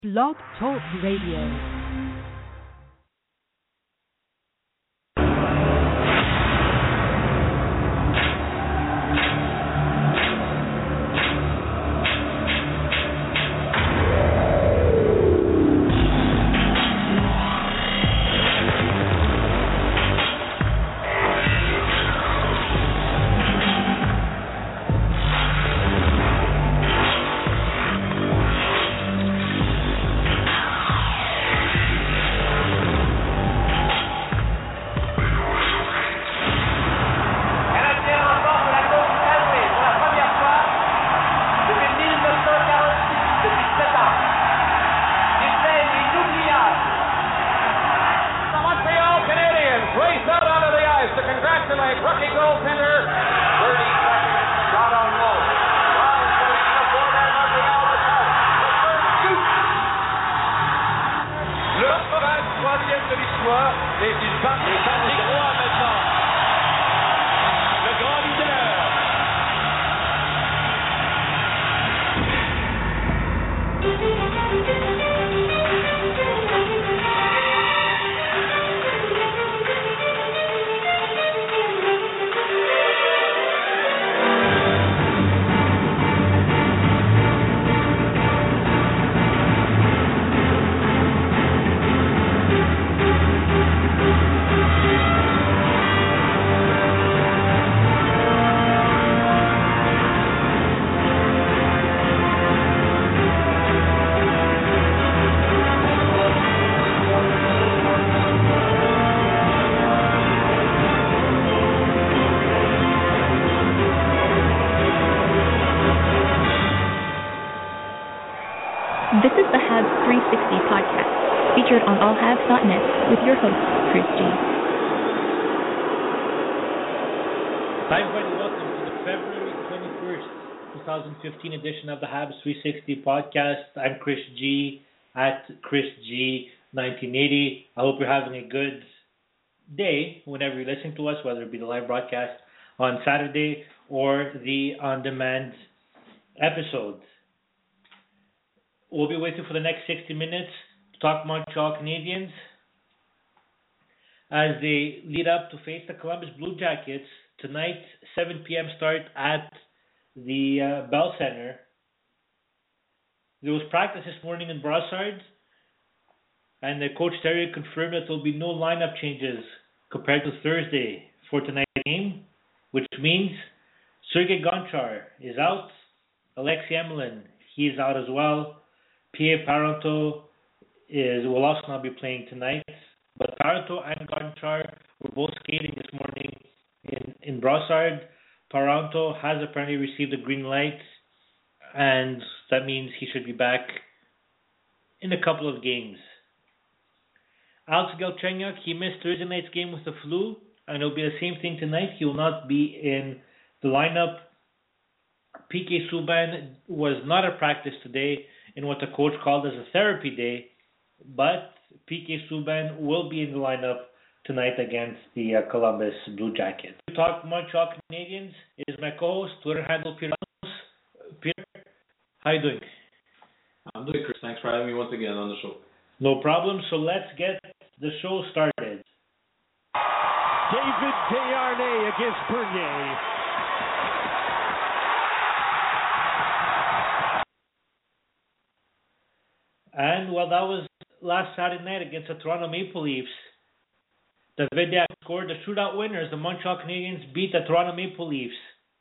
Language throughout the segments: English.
Blog Talk Radio. This is the Habs 360 podcast, featured on allhabs.net with your host, Chris G. Hi everybody, welcome to the February 21st, 2015 edition of the Habs 360 podcast. I'm Chris G at Chris G 1980. I hope you're having a good day whenever you're listening to us, whether it be the live broadcast on Saturday or the on-demand episode. We'll be with you for the next 60 minutes to talk Montreal Canadiens as they lead up to face the Columbus Blue Jackets tonight, 7 p.m. start at the Bell Center. There was practice this morning in Brossard, and the coach Terry confirmed that there will be no lineup changes compared to Thursday for tonight's game, which means Sergei Gonchar is out, Alexei Emelin, he's out as well. Pierre Parenteau will also not be playing tonight, but Parenteau and Gonchar were both skating this morning in Brossard. Parenteau has apparently received a green light, and that means he should be back in a couple of games. Alex Galchenyuk, he missed Thursday night's game with the flu, and it'll be the same thing tonight. He will not be in the lineup. PK Subban was not at practice today in what the coach called as a therapy day, but PK Subban will be in the lineup tonight against the Columbus Blue Jackets. To talk Montreal Canadiens is my co-host, Twitter handle Peter. Peter, how you doing? I'm doing, Chris. Thanks for having me once again on the show. No problem. So let's get the show started. David Desharnais against Bernier. And well, that was last Saturday night against the Toronto Maple Leafs. The Vedak scored the shootout winners. The Montreal Canadiens beat the Toronto Maple Leafs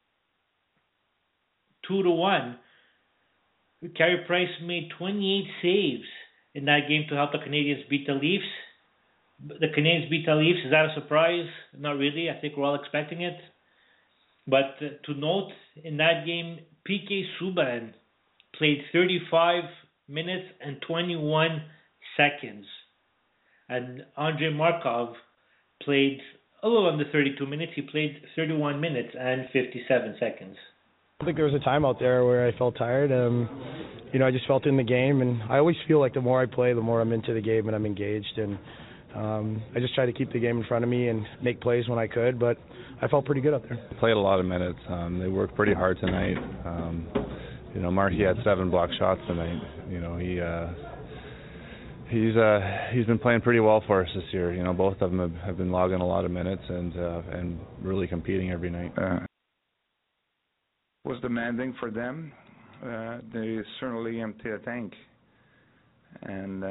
2-1. Carey Price made 28 saves in that game to help the Canadiens beat the Leafs. The Canadiens beat the Leafs. Is that a surprise? Not really. I think we're all expecting it. But to note, in that game, PK Subban played 35 minutes and 21 seconds. And Andrei Markov played a little under 32 minutes. He played 31 minutes and 57 seconds. I think there was a time out there where I felt tired. I just felt in the game, and I always feel like the more I play, the more I'm into the game and I'm engaged. And I just try to keep the game in front of me and make plays when I could, but I felt pretty good out there. I played a lot of minutes. They worked pretty hard tonight. Marty had 7 block shots tonight. He's been playing pretty well for us this year. You know, both of them have been logging a lot of minutes and really competing every night. Was demanding for them. They certainly empty a tank, and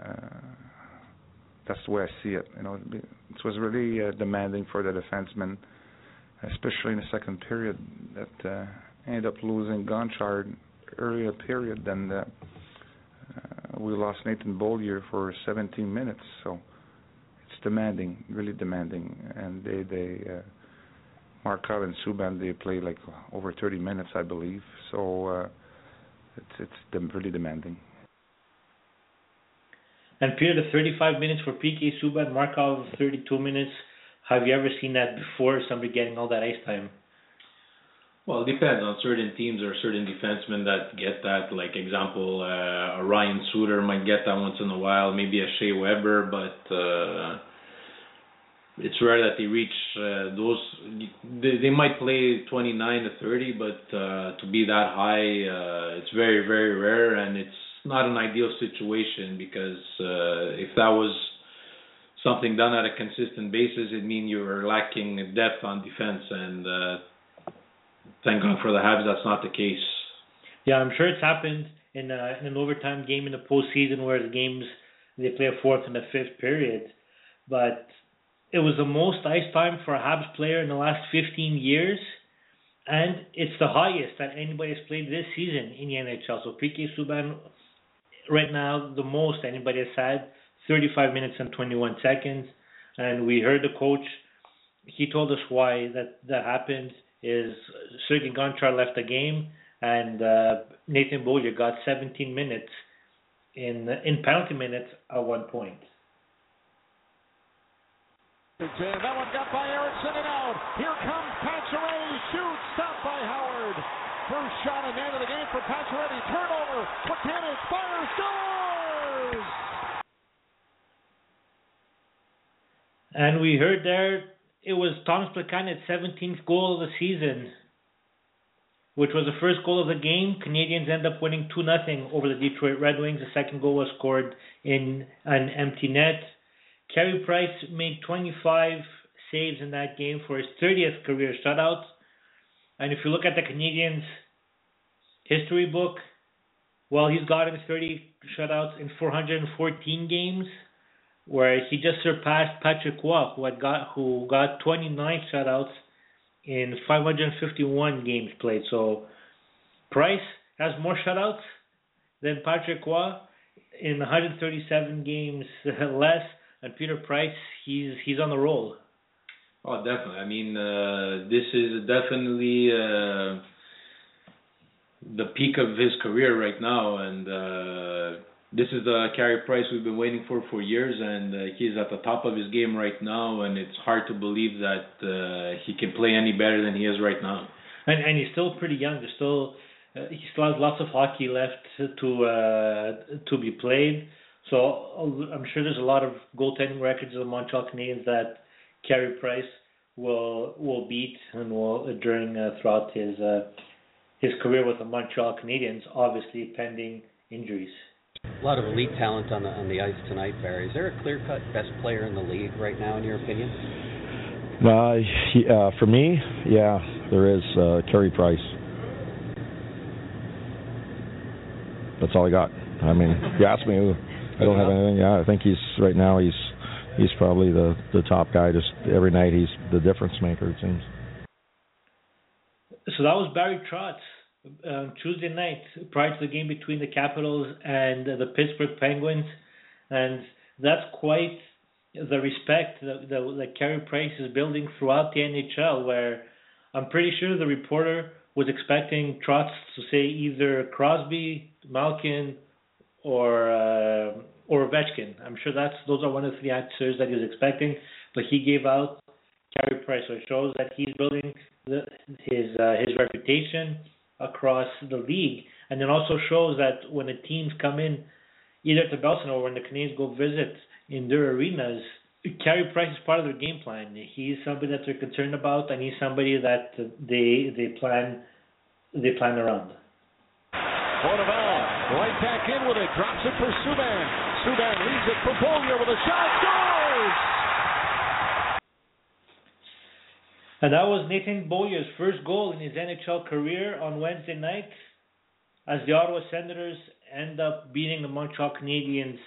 that's the way I see it. You know, it was really demanding for the defensemen, especially in the second period, that ended up losing Gonchar earlier period than we lost Nathan Beaulieu for 17 minutes. So it's demanding, really demanding, and they Markov and Subban, they play like over 30 minutes, I believe. So it's really demanding. And Peter, the 35 minutes for PK Subban, Markov 32 minutes. Have you ever seen that before? Somebody getting all that ice time? Well, it depends on certain teams or certain defensemen that get that. Like example, a Ryan Suter might get that once in a while, maybe a Shea Weber, but it's rare that they reach those. They might play 29 to 30, but to be that high, it's very, very rare, and it's not an ideal situation because if that was something done at a consistent basis, it means you were lacking depth on defense, and thank God for the Habs, that's not the case. Yeah, I'm sure it's happened in an overtime game in the postseason where the games, they play a fourth and a fifth period, but it was the most ice time for a Habs player in the last 15 years, and it's the highest that anybody has played this season in the NHL. So PK Subban, right now, the most anybody has had, 35 minutes and 21 seconds. And we heard the coach, he told us why that happened, is Sergei Gonchar left the game, and Nathan Beaulieu got 17 minutes in penalty minutes at one point. And that one got by Erickson and out. Here comes Pacioretty. Shoots. Stopped by Howard. First shot at the end of the game for Pacioretty. Turnover. Plekanec fires. Scores! And we heard there it was Thomas Plekanec's 17th goal of the season, which was the first goal of the game. Canadians end up winning 2-0 over the Detroit Red Wings. The second goal was scored in an empty net. Carey Price made 25 saves in that game for his 30th career shutout. And if you look at the Canadiens' history book, well, he's gotten 30 shutouts in 414 games, where he just surpassed Patrick Roy, who got 29 shutouts in 551 games played. So Price has more shutouts than Patrick Roy in 137 games less. And Peter Price, he's on the roll. Oh, definitely. I mean, this is definitely the peak of his career right now, and this is the Carey Price we've been waiting for years, and he's at the top of his game right now, and it's hard to believe that he can play any better than he is right now. And he's still pretty young. He still has lots of hockey left to be played. So I'm sure there's a lot of goaltending records of the Montreal Canadiens that Carey Price will beat and will throughout his career with the Montreal Canadiens, obviously pending injuries. A lot of elite talent on the ice tonight, Barry. Is there a clear-cut best player in the league right now, in your opinion? For me, yeah, there is Carey Price. That's all I got. I mean, you ask me who. I don't have anything. Yeah, I think he's probably the top guy. Just every night he's the difference maker, it seems. So that was Barry Trotz Tuesday night prior to the game between the Capitals and the Pittsburgh Penguins, and that's quite the respect that Carey Price is building throughout the NHL. Where I'm pretty sure the reporter was expecting Trotz to say either Crosby, Malkin, or Ovechkin. I'm sure those are one of the answers that he was expecting, but he gave out Carey Price. So it shows that he's building his reputation across the league, and it also shows that when the teams come in, either to Bell Center or when the Canadians go visit in their arenas, Carey Price is part of their game plan. He's somebody that they're concerned about, and he's somebody that they plan around. Portobello Right back in with it. Drops it for Subban. Subban leaves it for Beaulieu with a shot. Scores! And that was Nathan Beaulieu's first goal in his NHL career on Wednesday night, as the Ottawa Senators end up beating the Montreal Canadiens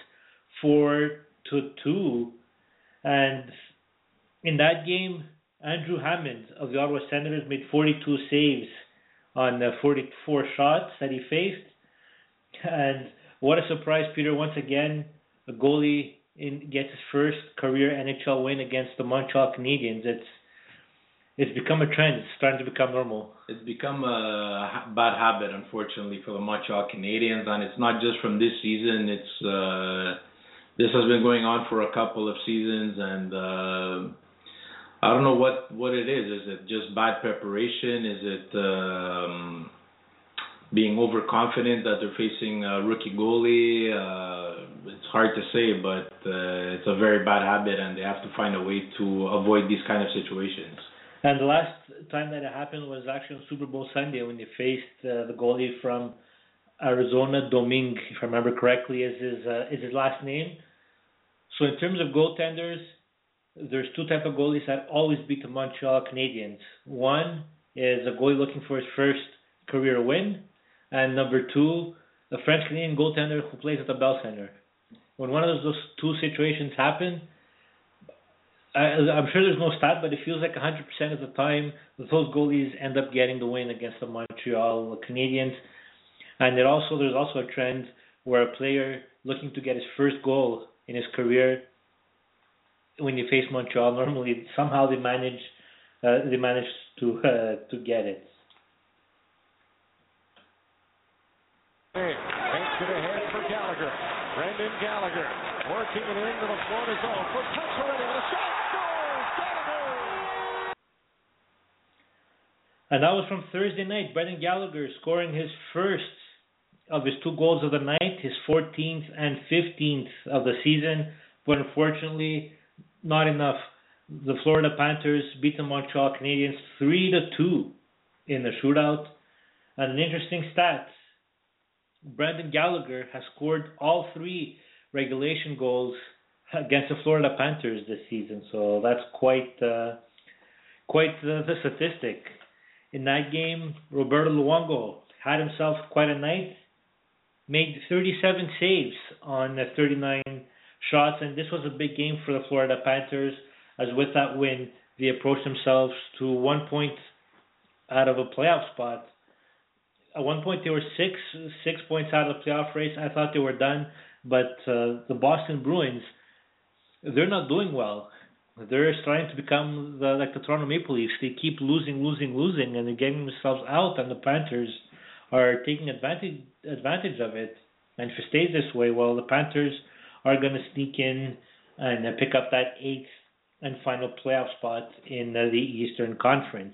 4-2. And in that game, Andrew Hammond of the Ottawa Senators made 42 saves on the 44 shots that he faced. And what a surprise, Peter. Once again, a goalie gets his first career NHL win against the Montreal Canadiens. It's become a trend. It's starting to become normal. It's become a bad habit, unfortunately, for the Montreal Canadiens, and it's not just from this season. This has been going on for a couple of seasons, and I don't know what it is. Is it just bad preparation? Is it being overconfident that they're facing a rookie goalie? It's hard to say, but it's a very bad habit, and they have to find a way to avoid these kind of situations. And the last time that it happened was actually on Super Bowl Sunday when they faced the goalie from Arizona, Domingue, if I remember correctly, is his last name. So in terms of goaltenders, there's two types of goalies that always beat the Montreal Canadiens. One is a goalie looking for his first career win, and number two, a French-Canadian goaltender who plays at the Bell Center. When one of those two situations happen, I'm sure there's no stat, but it feels like 100% of the time those goalies end up getting the win against the Montreal Canadiens. And there's also a trend where a player looking to get his first goal in his career, when you face Montreal, normally somehow they manage to get it. Hey, takes it ahead for Gallagher. Brendan Gallagher working it into the Florida zone for Pacioretty with a shot. Scores! Gallagher! And that was from Thursday night. Brendan Gallagher scoring his first of his two goals of the night, his 14th and 15th of the season. But unfortunately, not enough. The Florida Panthers beat the Montreal Canadiens 3-2 in the shootout. And an interesting stat, Brendan Gallagher has scored all three regulation goals against the Florida Panthers this season. So that's quite the statistic. In that game, Roberto Luongo had himself quite a night, made 37 saves on 39 shots, and this was a big game for the Florida Panthers, as with that win, they approached themselves to 1 point out of a playoff spot. At one point, they were six points out of the playoff race. I thought they were done, but the Boston Bruins, they're not doing well. They're starting to become like the Toronto Maple Leafs. They keep losing, and they're getting themselves out, and the Panthers are taking advantage of it. And if it stays this way, well, the Panthers are going to sneak in and pick up that 8th and final playoff spot in the Eastern Conference.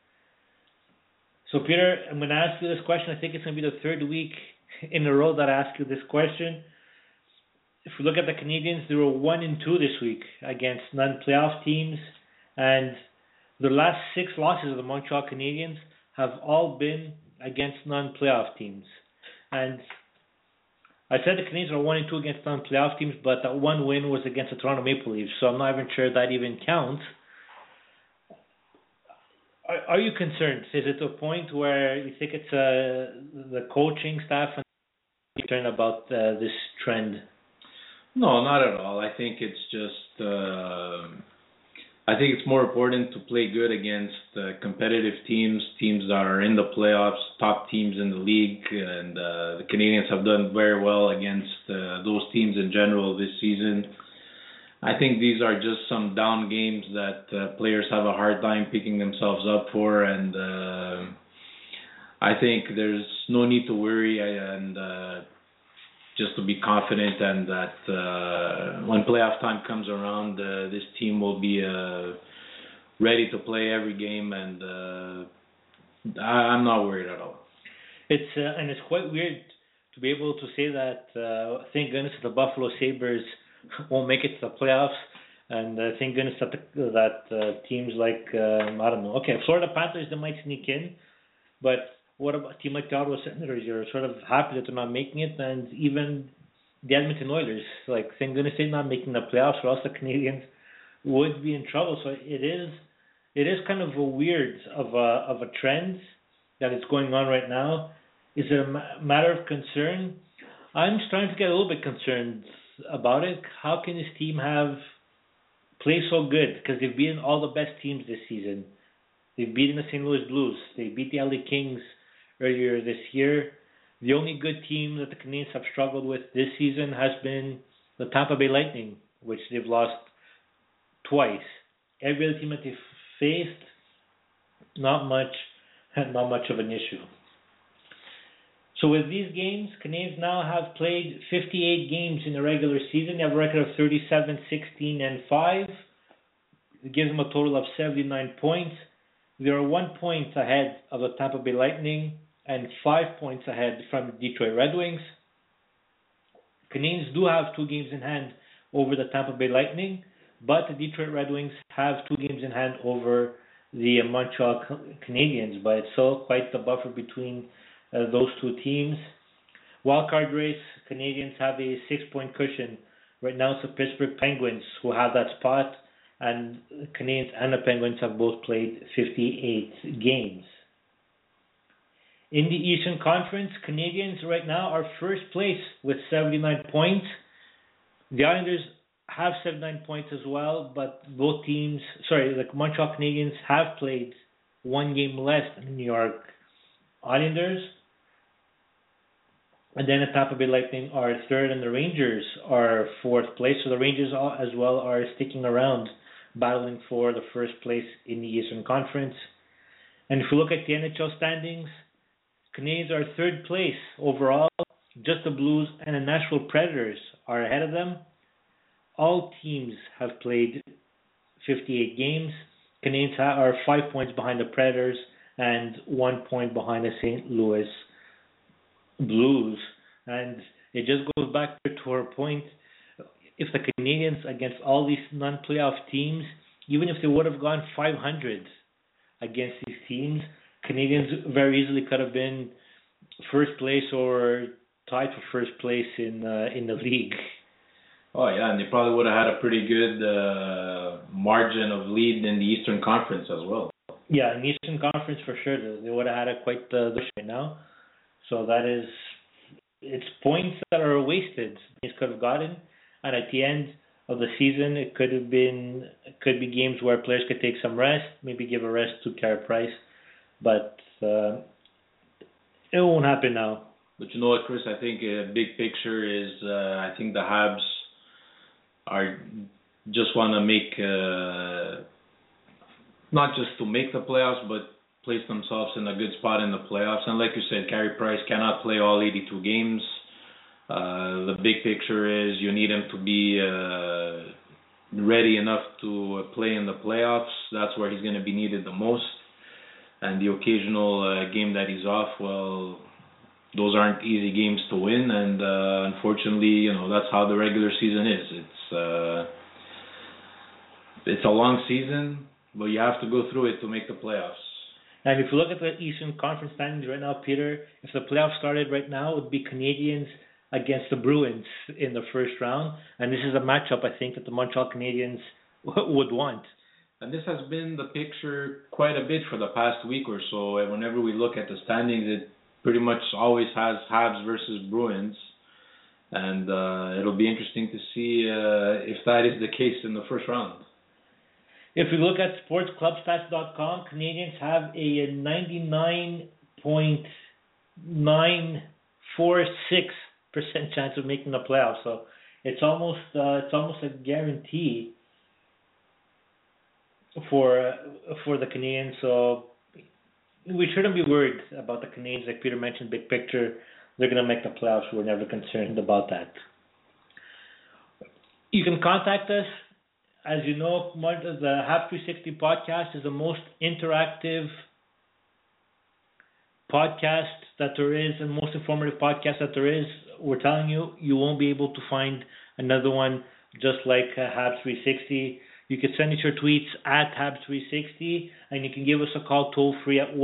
So, Peter, I'm going to ask you this question. I think it's going to be the third week in a row that I ask you this question. If we look at the Canadiens, they were 1-2 this week against non-playoff teams, and the last 6 losses of the Montreal Canadiens have all been against non-playoff teams. And I said the Canadiens are 1-2 against non-playoff teams, but that one win was against the Toronto Maple Leafs, so I'm not even sure that even counts. Are you concerned? Is it a point where you think it's the coaching staff and concerned about this trend? No, not at all. I think it's just I think it's more important to play good against competitive teams that are in the playoffs, top teams in the league, and the Canadiens have done very well against those teams in general this season. I think these are just some down games that players have a hard time picking themselves up for, and I think there's no need to worry and just to be confident, and that when playoff time comes around, this team will be ready to play every game, and I'm not worried at all. It's quite weird to be able to say that. Thank goodness the Buffalo Sabres won't make it to the playoffs, and thank goodness that teams like I don't know. Okay, Florida Panthers, they might sneak in, but what about a team like the Ottawa Senators? You're sort of happy that they're not making it, and even the Edmonton Oilers, like, thank goodness they're not making the playoffs, or else the Canadians would be in trouble. So it is kind of a weird of a trend that is going on right now. Is it a matter of concern? I'm starting to get a little bit concerned about it. How can this team have played so good? Because they've beaten all the best teams this season. They've beaten the St. Louis Blues. They beat the LA Kings earlier this year. The only good team that the Canadians have struggled with this season has been the Tampa Bay Lightning, which they've lost twice. Every other team that they've faced, not much of an issue. So with these games, Canadians now have played 58 games in the regular season. They have a record of 37, 16, and 5. It gives them a total of 79 points. They are 1 point ahead of the Tampa Bay Lightning and 5 points ahead from the Detroit Red Wings. Canadians do have 2 games in hand over the Tampa Bay Lightning, but the Detroit Red Wings have 2 games in hand over the Montreal Canadiens, but it's still quite the buffer between those 2 teams. Wildcard race, Canadians have a 6-point cushion. Right now it's the Pittsburgh Penguins who have that spot, and the Canadians and the Penguins have both played 58 games. In the Eastern Conference, Canadians right now are first place with 79 points. The Islanders have 79 points as well, but both teams, the Montreal Canadiens have played 1 game less than the New York Islanders. And then the Tampa Bay Lightning are third, and the Rangers are fourth place. So the Rangers as well are sticking around, battling for the first place in the Eastern Conference. And if we look at the NHL standings, Canadians are third place overall. Just the Blues and the Nashville Predators are ahead of them. All teams have played 58 games. Canadians are 5 points behind the Predators and 1 point behind the St. Louis Blues. And it just goes back to our point. If the Canadians, against all these non-playoff teams, even if they would have gone 500 against these teams, Canadians very easily could have been first place or tied for first place in the league. Oh yeah, and they probably would have had a pretty good margin of lead in the Eastern Conference as well. Yeah, in the Eastern Conference for sure, they would have had quite the right now. So it's points that are wasted. They could have gotten, and at the end of the season, it could be games where players could take some rest, maybe give a rest to Carey Price, but it won't happen now. But you know what, Chris? I think a big picture is I think the Habs just want to make not just to make the playoffs, but place themselves in a good spot in the playoffs. And like you said, Carey Price cannot play all 82 games. The big picture is you need him to be ready enough to play in the playoffs. That's where he's going to be needed the most. And the occasional game that he's off, well, those aren't easy games to win. And unfortunately, that's how the regular season is. It's a long season, but you have to go through it to make the playoffs. And if you look at the Eastern Conference standings right now, Peter, if the playoffs started right now, it would be Canadians against the Bruins in the first round. And this is a matchup, I think, that the Montreal Canadiens would want. And this has been the picture quite a bit for the past week or so. Whenever we look at the standings, it pretty much always has Habs versus Bruins. And it'll be interesting to see if that is the case in the first round. If we look at sportsclubstats.com, Canadians have a 99.946% chance of making the playoffs. So it's almost a guarantee for the Canadians. So we shouldn't be worried about the Canadians. Like Peter mentioned, big picture, they're going to make the playoffs. We're never concerned about that. You can contact us. As you know, the Hab 360 podcast is the most interactive podcast that there is and most informative podcast that there is. We're telling you, you won't be able to find another one just like Hab 360. You can send us your tweets at Habs360, and you can give us a call toll-free at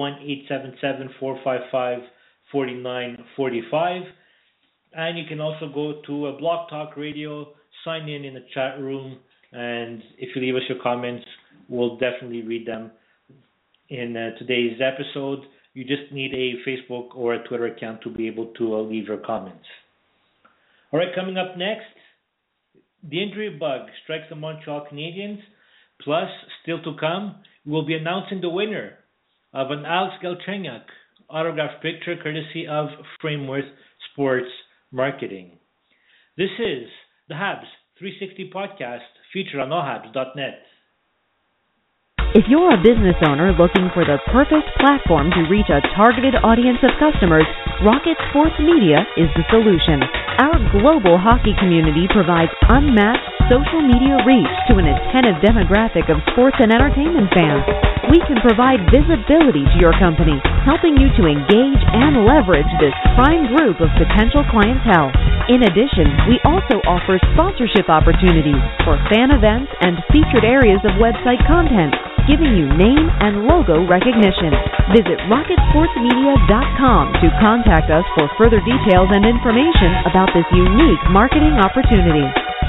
1-877-455-4945. And you can also go to Blog Talk Radio, sign in the chat room, and if you leave us your comments, we'll definitely read them in today's episode. You just need a Facebook or a Twitter account to be able to leave your comments. All right, coming up next, the injury bug strikes the Montreal Canadiens. Plus, still to come, we'll be announcing the winner of an Alex Galchenyuk autographed picture courtesy of Frameworth Sports Marketing. This is the Habs 360 podcast featured on allhabs.net. If you're a business owner looking for the perfect platform to reach a targeted audience of customers, Rocket Sports Media is the solution. Our global hockey community provides unmatched social media reach to an attentive demographic of sports and entertainment fans. We can provide visibility to your company, helping you to engage and leverage this prime group of potential clientele. In addition, we also offer sponsorship opportunities for fan events and featured areas of website content, giving you name and logo recognition. Visit RocketSportsMedia.com to contact us for further details and information about this unique marketing opportunity.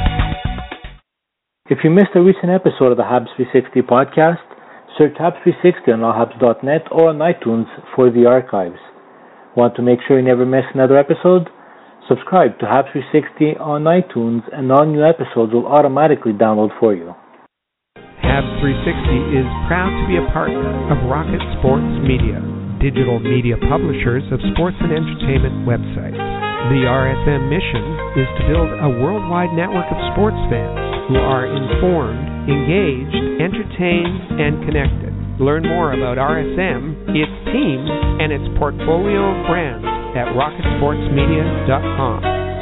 If you missed a recent episode of the Habs 360 podcast, search Habs 360 on allhabs.net or on iTunes for the archives. Want to make sure you never miss another episode? Subscribe to Habs 360 on iTunes and all new episodes will automatically download for you. Habs 360 is proud to be a partner of Rocket Sports Media, digital media publishers of sports and entertainment websites. The RSM mission is to build a worldwide network of sports fans who are informed, engaged, entertained, and connected. Learn more about RSM, its teams, and its portfolio of brands at rocketsportsmedia.com.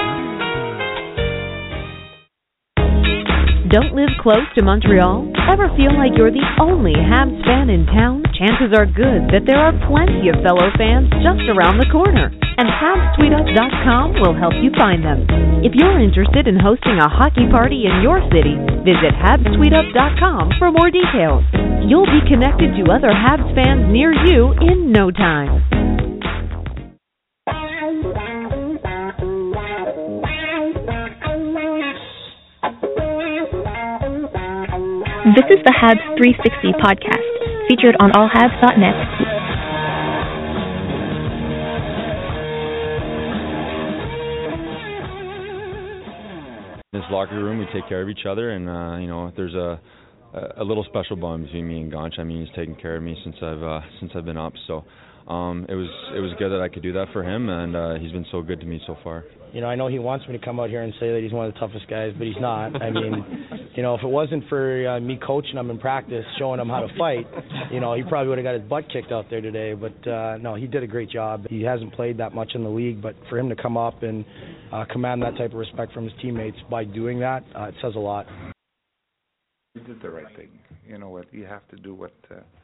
Don't live close to Montreal? Ever feel like you're the only Habs fan in town? Chances are good that there are plenty of fellow fans just around the corner, and HabsTweetUp.com will help you find them. If you're interested in hosting a hockey party in your city, visit HabsTweetUp.com for more details. You'll be connected to other Habs fans near you in no time. This is the Habs 360 podcast, featured on allhabs.net. In this locker room, we take care of each other, and there's a little special bond between me and Gonch. I mean, he's taken care of me since I've been up. So it was good that I could do that for him, and he's been so good to me so far. You know, I know he wants me to come out here and say that he's one of the toughest guys, but he's not. I mean, if it wasn't for me coaching him in practice, showing him how to fight, he probably would have got his butt kicked out there today. But no, he did a great job. He hasn't played that much in the league, but for him to come up and command that type of respect from his teammates by doing that, it says a lot. He did the right thing. You know what? You have to do what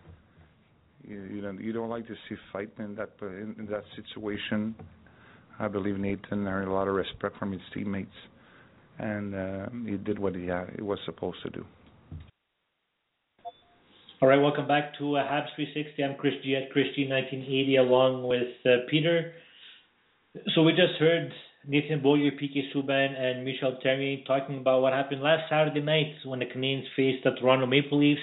you don't like to see fight in that situation. I believe Nathan earned a lot of respect from his teammates, and he did what he was supposed to do. All right, welcome back to Habs 360. I'm Chris G at Chris G1980 along with Peter. So we just heard Nathan Beaulieu, PK Subban, and Michel Therrien talking about what happened last Saturday night when the Canadiens faced the Toronto Maple Leafs.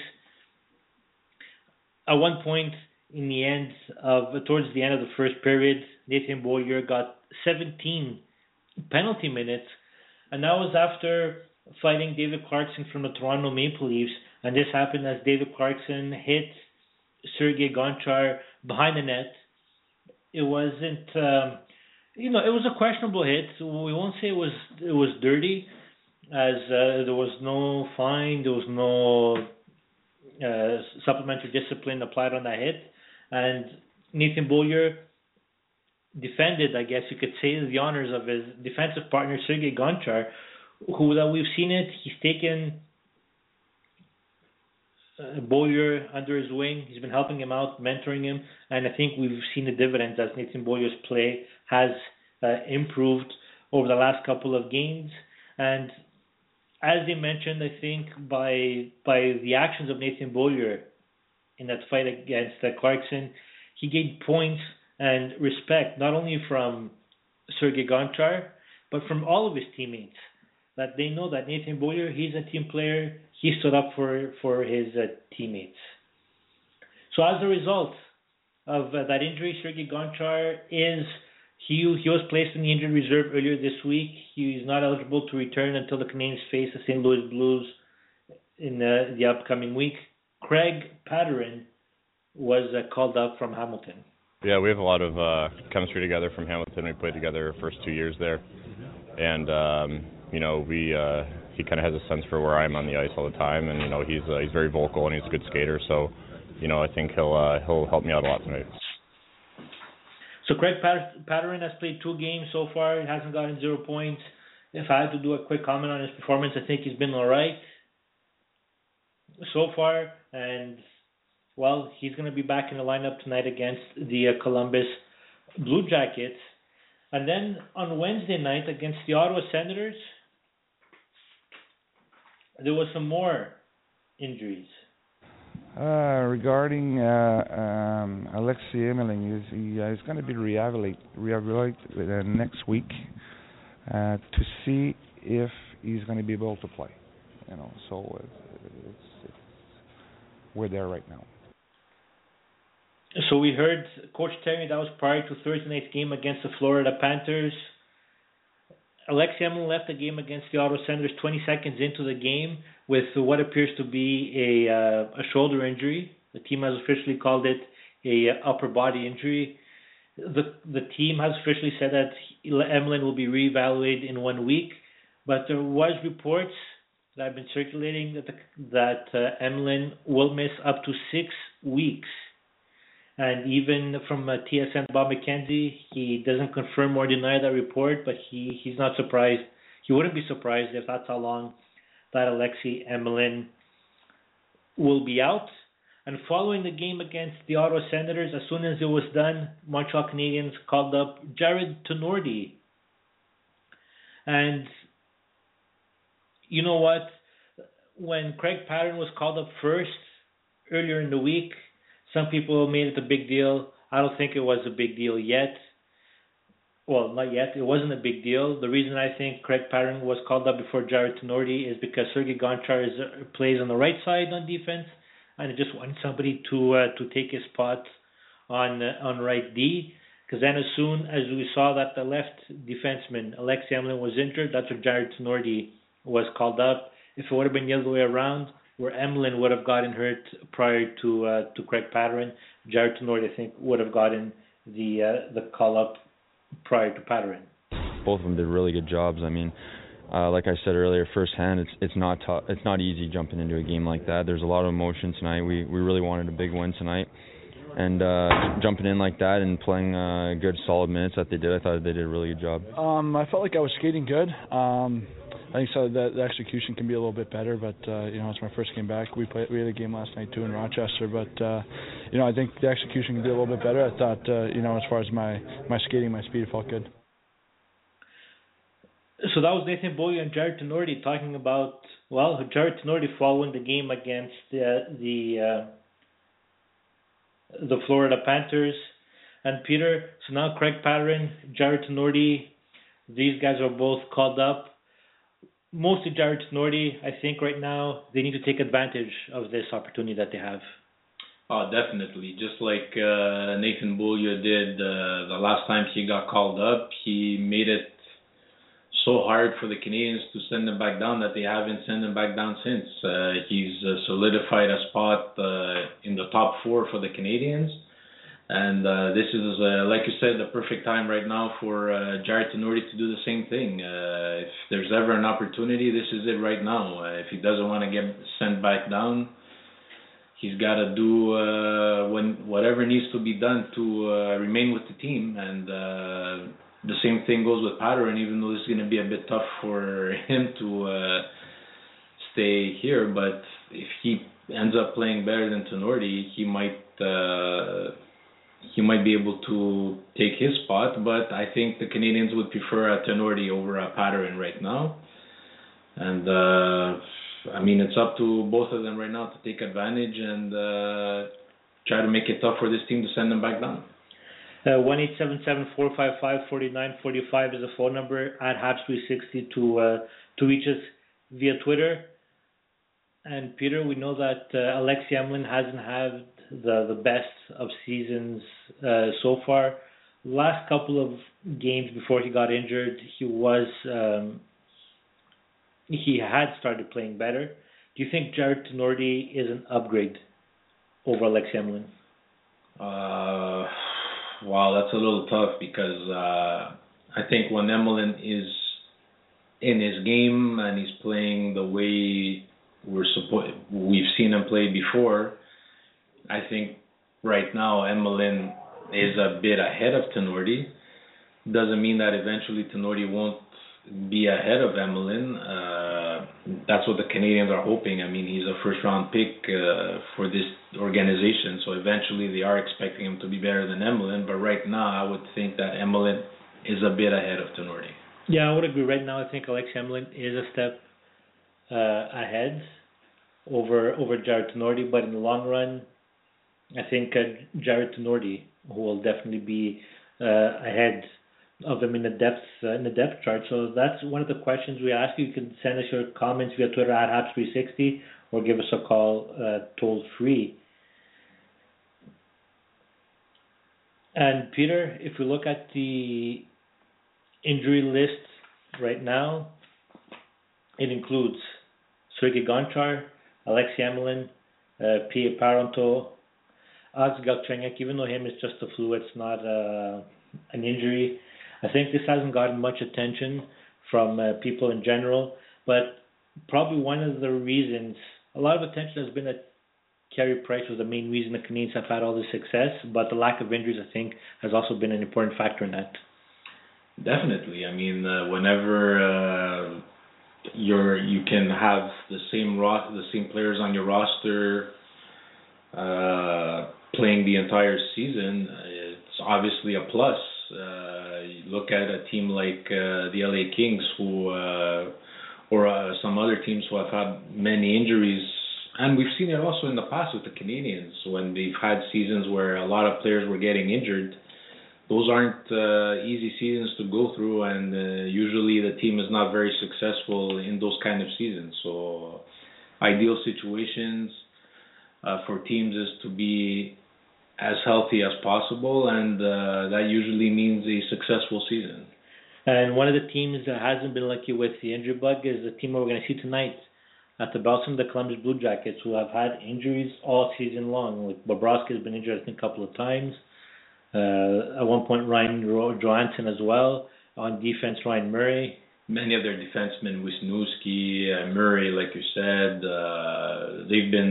At one point, towards the end of the first period, Nathan Beaulieu got 17 penalty minutes, and that was after fighting David Clarkson from the Toronto Maple Leafs, and this happened as David Clarkson hit Sergei Gonchar behind the net. It wasn't, it was a questionable hit. We won't say it was dirty, as there was no fine, there was no supplementary discipline applied on that hit, and Nathan Beaulieu defended, I guess you could say, the honors of his defensive partner Sergei Gonchar, who that we've seen it. He's taken Beaulieu under his wing. He's been helping him out, mentoring him, and I think we've seen the dividends as Nathan Beaulieu's play has improved over the last couple of games. And as they mentioned, I think by the actions of Nathan Beaulieu in that fight against Clarkson, he gained points and respect not only from Sergei Gonchar, but from all of his teammates. That they know that Nathan Beaulieu, he's a team player. He stood up for his teammates. So as a result of that injury, Sergei Gonchar he was placed in the injured reserve earlier this week. He is not eligible to return until the Canadiens face the St. Louis Blues in the upcoming week. Craig Patterin was called up from Hamilton. Yeah, we have a lot of chemistry together from Hamilton. We played together the first 2 years there, and he kind of has a sense for where I'm on the ice all the time, and he's very vocal and he's a good skater. So, I think he'll help me out a lot tonight. So Craig Patterin has played 2 games so far. He hasn't gotten 0 points. If I had to do a quick comment on his performance, I think he's been all right so far. And, well, he's going to be back in the lineup tonight against the Columbus Blue Jackets. And then on Wednesday night against the Ottawa Senators, there was some more injuries. Regarding Alexei Emelin, he's going to be rehabilitated next week to see if he's going to be able to play. So we're there right now. So we heard Coach Terry, that was prior to Thursday night's game against the Florida Panthers. Alexei Emelin left the game against the Ottawa Senators 20 seconds into the game with what appears to be a shoulder injury. The team has officially called it a upper body injury. The team has officially said that Emelin will be reevaluated in 1 week, but there was reports that have been circulating that Emelin will miss up to 6 weeks. And even from TSN Bob McKenzie, he doesn't confirm or deny that report, but he's not surprised. He wouldn't be surprised if that's how long that Alexei Emelin will be out. And following the game against the Ottawa Senators, as soon as it was done, Montreal Canadiens called up Jarred Tinordi. And you know what? When Craig Patterin was called up first earlier in the week, some people made it a big deal. I don't think it was a big deal yet. Well, not yet. It wasn't a big deal. The reason I think Craig Patterin was called up before Jarred Tinordi is because Sergei Gonchar plays on the right side on defense, and I just wanted somebody to take his spot on right D. Because then as soon as we saw that the left defenseman, Alexei Emelin, was injured, that's where Jarred Tinordi was called up. If it would have been the other way around, where Emelin would have gotten hurt prior to Craig Patterin, Jarred Tinordi, I think, would have gotten the call-up prior to Patterin. Both of them did really good jobs. I mean, like I said earlier, firsthand, it's not tough. It's not easy jumping into a game like that. There's a lot of emotion tonight. We really wanted a big win tonight. And jumping in like that and playing good, solid minutes that they did, I thought they did a really good job. I felt like I was skating good. I think so that the execution can be a little bit better, but it's my first game back. We had a game last night too in Rochester, but I think the execution can be a little bit better. I thought as far as my skating, my speed, felt good. So that was Nathan Beaulieu and Jarred Tinordi talking about Jarred Tinordi following the game against the Florida Panthers. And Peter, so now Craig Patterin, Jarred Tinordi, these guys are both called up. Mostly Jarred Tinordi, I think right now they need to take advantage of this opportunity that they have. Oh, definitely. Just like Nathan Beaulieu did the last time he got called up, he made it so hard for the Canadiens to send him back down that they haven't sent him back down since. He's solidified a spot in the top 4 for the Canadiens. And this is, like you said, the perfect time right now for Jarred Tinordi to do the same thing. If there's ever an opportunity, this is it right now. If he doesn't want to get sent back down, he's got to do whatever needs to be done to remain with the team. And the same thing goes with Patterin, even though it's going to be a bit tough for him to stay here. But if he ends up playing better than Tinordi, he might be able to take his spot, but I think the Canadiens would prefer a Tinordi over a Patterin right now. And I mean, it's up to both of them right now to take advantage and try to make it tough for this team to send them back down. 1-877-455-4945 is the phone number at Habs360 to reach us via Twitter. And Peter, we know that Alexei Emelin hasn't had the best of seasons so far. Last couple of games before he got injured, he had started playing better. Do you think Jarred Tinordi is an upgrade over Alexei Emelin? Wow, that's a little tough because I think when Emelin is in his game and he's playing the way we've seen him play before, I think right now Emelin is a bit ahead of Tinordi. Doesn't mean that eventually Tinordi won't be ahead of Emelin. That's what the Canadians are hoping. I mean, he's a first-round pick for this organization, so eventually they are expecting him to be better than Emelin. But right now, I would think that Emelin is a bit ahead of Tinordi. Yeah, I would agree. Right now, I think Alexei Emelin is a step ahead over Jarred Tinordi, but in the long run, I think Jarred Tinordi will definitely be ahead of him in the depth chart. So that's one of the questions we ask you. You can send us your comments via Twitter at Habs360 or give us a call toll free. And Peter, if we look at the injury list right now, it includes Sergei Gonchar, Alexei Emelin, P.A. Parenteau, Alex Galchenyuk. Even though him is just a flu, it's not an injury. I think this hasn't gotten much attention from people in general, but probably one of the reasons, a lot of attention has been that Carey Price was the main reason the Canadians have had all this success, but the lack of injuries, I think, has also been an important factor in that. Definitely. I mean, whenever you can have the same players on your roster playing the entire season, it's obviously a plus. You look at a team like the LA Kings, or some other teams who have had many injuries, and we've seen it also in the past with the Canadians when they've had seasons where a lot of players were getting injured. Those aren't easy seasons to go through, and usually the team is not very successful in those kind of seasons. So, ideal situations for teams is to be as healthy as possible, and that usually means a successful season. And one of the teams that hasn't been lucky with the injury bug is the team we're going to see tonight at the Bell Center, the Columbus Blue Jackets, who have had injuries all season long. Like Bobrovsky has been injured, I think, a couple of times. At one point, Ryan Johansson as well. On defense, Ryan Murray. Many of their defensemen, Wisniewski, Murray, like you said, they've been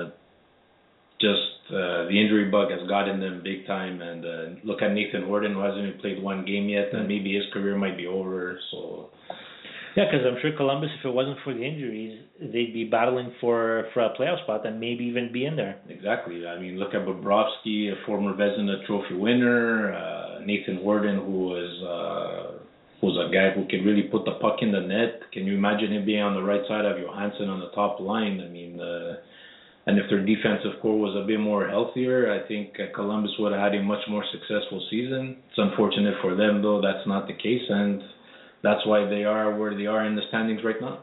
the injury bug has gotten them big time. And look at Nathan Horton, who hasn't even played one game yet, and maybe his career might be over. So. Yeah, because I'm sure Columbus, if it wasn't for the injuries, they'd be battling for a playoff spot and maybe even be in there. Exactly. I mean, look at Bobrovsky, a former Vezina Trophy winner, Nathan Horton, who's a guy who can really put the puck in the net. Can you imagine him being on the right side of Johansson on the top line? I mean, and if their defensive core was a bit more healthier, I think Columbus would have had a much more successful season. It's unfortunate for them, though, that's not the case, and that's why they are where they are in the standings right now.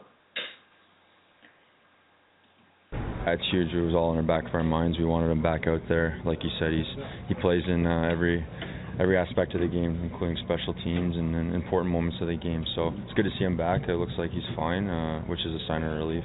That's huge. It was all in the back of our minds. We wanted him back out there. Like you said, he plays in every aspect of the game, including special teams and important moments of the game. So it's good to see him back. It looks like he's fine, which is a sign of relief.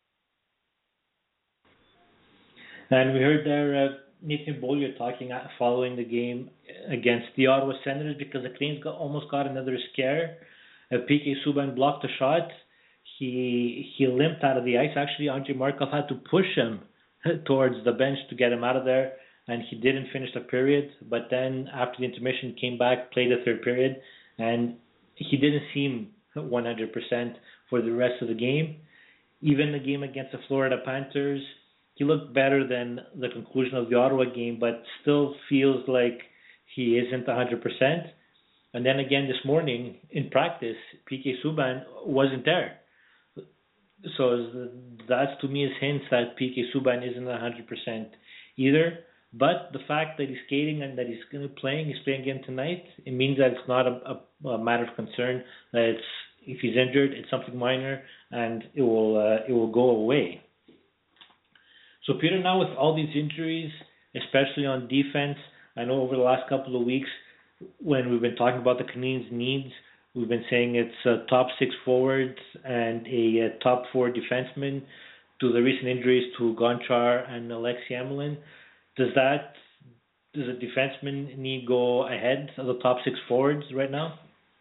And we heard there Nathan Beaulieu talking following the game against the Ottawa Senators because the Canadians almost got another scare. P.K. Subban blocked a shot. He limped out of the ice. Actually, Andrei Markov had to push him towards the bench to get him out of there, and he didn't finish the period. But then after the intermission, came back, played the third period, and he didn't seem 100% for the rest of the game. Even the game against the Florida Panthers, he looked better than the conclusion of the Ottawa game, but still feels like he isn't 100%. And then again this morning in practice, P.K. Subban wasn't there. So that to me is hints that PK Subban isn't 100% either. But the fact that he's skating and that he's playing again tonight, it means that it's not a matter of concern. That if he's injured, it's something minor and it will go away. So Peter, now with all these injuries, especially on defense, I know over the last couple of weeks when we've been talking about the Canadiens' needs, we've been saying it's top 6 forwards and a top 4 defenseman to the recent injuries to Gonchar and Alexei Emelin. Does a defenseman need go ahead of the top 6 forwards right now?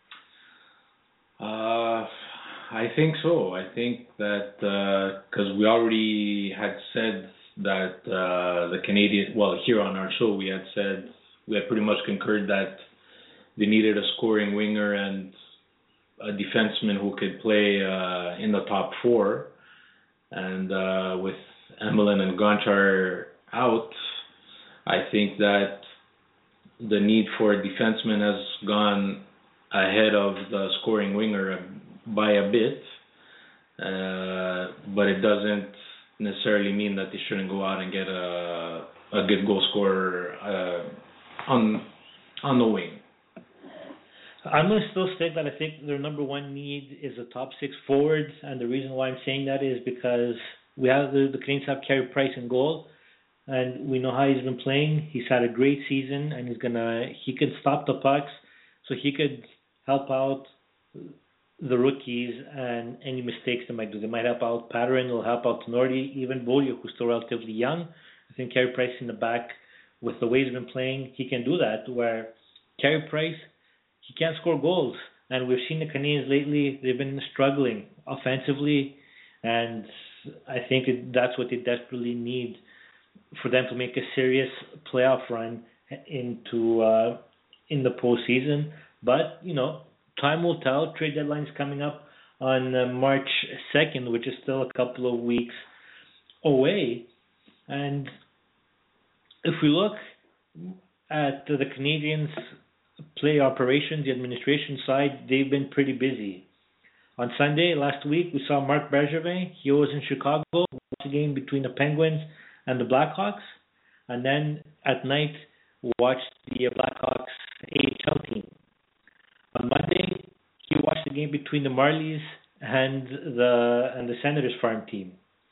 I think so. I think that because we already had said that the Canadian, here on our show, we had pretty much concurred that they needed a scoring winger and a defenseman who could play in the top 4. And with Emelin and Gonchar out, I think that the need for a defenseman has gone ahead of the scoring winger by a bit, but it doesn't necessarily mean that they shouldn't go out and get a good goal scorer on the wing. I'm going to still stick that I think their number one need is the top 6 forwards, and the reason why I'm saying that is because we have the Canadiens have Carey Price in goal, and we know how he's been playing. He's had a great season, and he can stop the pucks, so he could help out the rookies and any mistakes they might do. They might help out Patterson, will help out Tenorti, even Beaulieu, who's still relatively young. I think Carey Price in the back, with the way he's been playing, he can do that, where Carey Price, he can't score goals. And we've seen the Canadiens lately, they've been struggling offensively, and I think that's what they desperately need for them to make a serious playoff run into in the postseason. But, time will tell. Trade deadline is coming up on March 2nd, which is still a couple of weeks away. And if we look at the Canadiens' play operations, the administration side, they've been pretty busy. On Sunday, last week, we saw Marc Bergevin. He was in Chicago, watched the game between the Penguins and the Blackhawks. And then at night, we watched the Blackhawks AHL team. On Monday, he watched the game between the Marlies and the Senators farm team.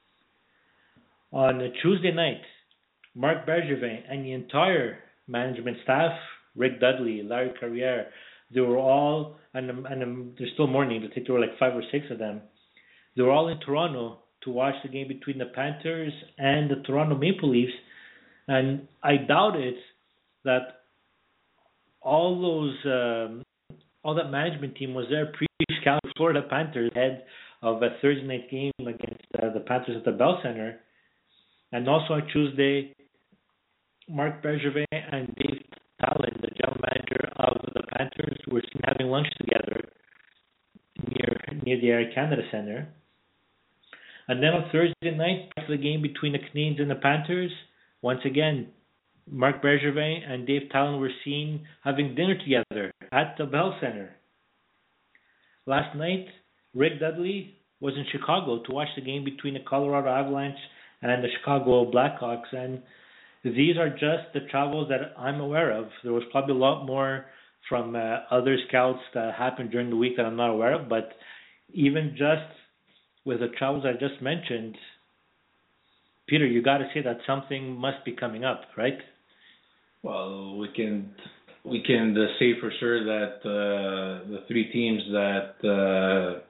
On Tuesday night, Marc Bergevin and the entire management staff, Rick Dudley, Larry Carriere, they were all, and there's still more names, I think there were like 5 or 6 of them, they were all in Toronto to watch the game between the Panthers and the Toronto Maple Leafs. And I doubted that all that management team was there pre-scouting Florida Panthers ahead of a Thursday night game against the Panthers at the Bell Center. And also on Tuesday, Marc Bergevin and Dave Talon, the general manager of the Panthers, were seen having lunch together near the Air Canada Center. And then on Thursday night, after the game between the Canadiens and the Panthers, once again, Marc Bergevin and Dave Talon were seen having dinner together at the Bell Center. Last night, Rick Dudley was in Chicago to watch the game between the Colorado Avalanche and the Chicago Blackhawks, and these are just the travels that I'm aware of. There was probably a lot more from other scouts that happened during the week that I'm not aware of, but even just with the travels I just mentioned, Peter, you got to say that something must be coming up, right? Well, we can say for sure that the 3 teams that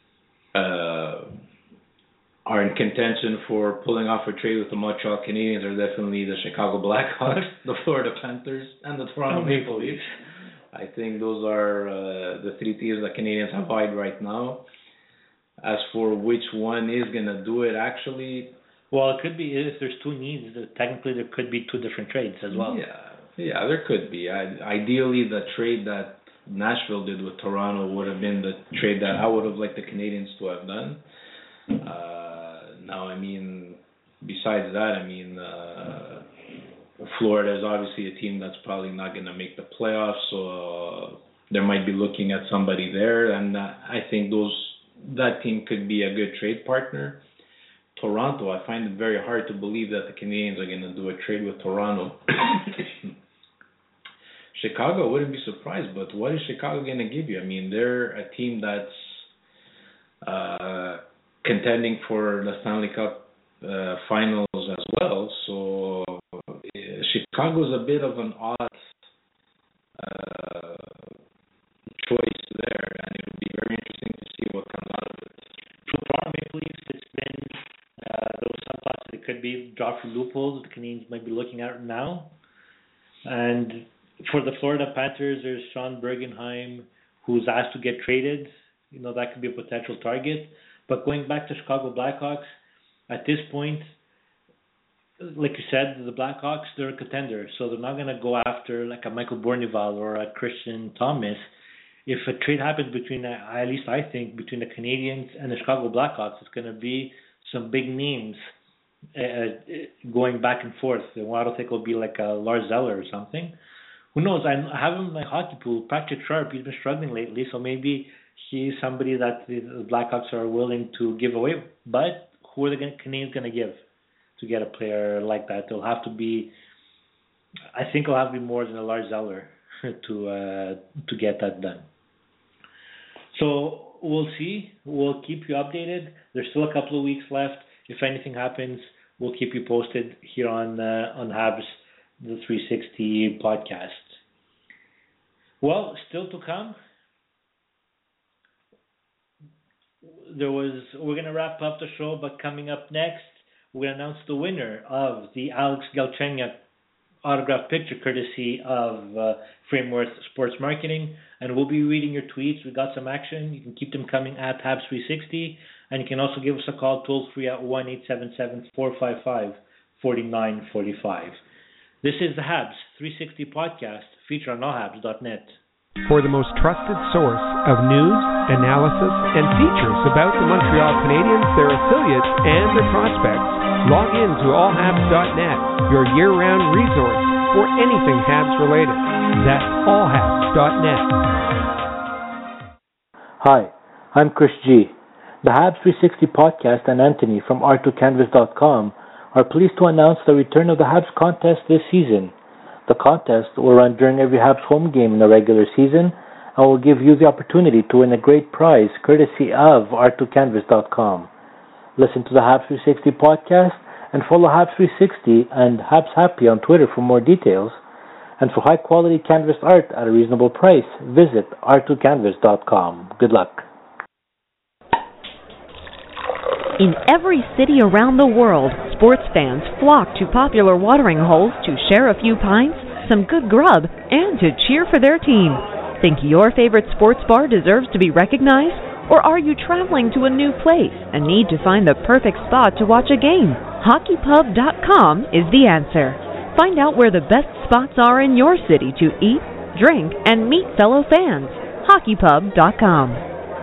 are in contention for pulling off a trade with the Montreal Canadiens are definitely the Chicago Blackhawks, the Florida Panthers, and the Toronto Maple Leafs. I think those are the 3 teams that Canadiens have eyed right now. As for which one is going to do it, actually... Well, it could be, if there's 2 needs, technically there could be 2 different trades as well. Yeah, there could be. Ideally, the trade that Nashville did with Toronto would have been the trade that I would have liked the Canadiens to have done. Now, besides that, Florida is obviously a team that's probably not going to make the playoffs, so they might be looking at somebody there, and I think those that team could be a good trade partner. Toronto, I find it very hard to believe that the Canadiens are going to do a trade with Toronto. Chicago, I wouldn't be surprised, but what is Chicago going to give you? I mean, they're a team that's contending for the Stanley Cup finals as well. So Chicago's a bit of an odd choice there, and it would be very interesting to see what comes out of it. For Toronto Maple Leafs, it's been there was some thoughts that it could be Joffrey Lupul that the Canadiens might be looking at now, and for the Florida Panthers, there's Sean Bergenheim, who's asked to get traded. You know, that could be a potential target. But going back to Chicago Blackhawks, at this point, like you said, the Blackhawks, they're a contender. So they're not going to go after like a Michael Bournival or a Christian Thomas. If a trade happens between, at least I think, between the Canadiens and the Chicago Blackhawks, it's going to be some big names going back and forth. I don't think it'll be like a Lars Eller or something. Who knows? I have him in my hockey pool. Patrick Sharp, he's been struggling lately, so maybe he's somebody that the Blackhawks are willing to give away. But who are the Canadiens going to give to get a player like that? It'll have to be, I think it'll have to be more than a Lars Eller to get that done. So we'll see. We'll keep you updated. There's still a couple of weeks left. If anything happens, we'll keep you posted here on Habs, the 360 podcast. Well, still to come. We're going to wrap up the show, but coming up next, we're going to announce the winner of the Alex Galchenyuk autographed picture courtesy of Frameworth Sports Marketing, and we'll be reading your tweets. We got some action. You can keep them coming at Habs360, and you can also give us a call toll free at 1-877-455-4945. This is the Habs 360 podcast, featured on allhabs.net. For the most trusted source of news, analysis, and features about the Montreal Canadiens, their affiliates, and their prospects, log in to allhabs.net, your year-round resource for anything Habs related. That's allhabs.net. Hi, I'm Chris G. The Habs 360 podcast and Anthony from r2canvas.com are pleased to announce the return of the Habs contest this season. The contest will run during every Habs home game in the regular season and will give you the opportunity to win a great prize courtesy of r2canvas.com. Listen to the Habs 360 podcast and follow Habs 360 and Habs Happy on Twitter for more details. And for high-quality canvas art at a reasonable price, visit r2canvas.com. Good luck. In every city around the world, sports fans flock to popular watering holes to share a few pints, some good grub, and to cheer for their team. Think your favorite sports bar deserves to be recognized? Or are you traveling to a new place and need to find the perfect spot to watch a game? HockeyPub.com is the answer. Find out where the best spots are in your city to eat, drink, and meet fellow fans. HockeyPub.com.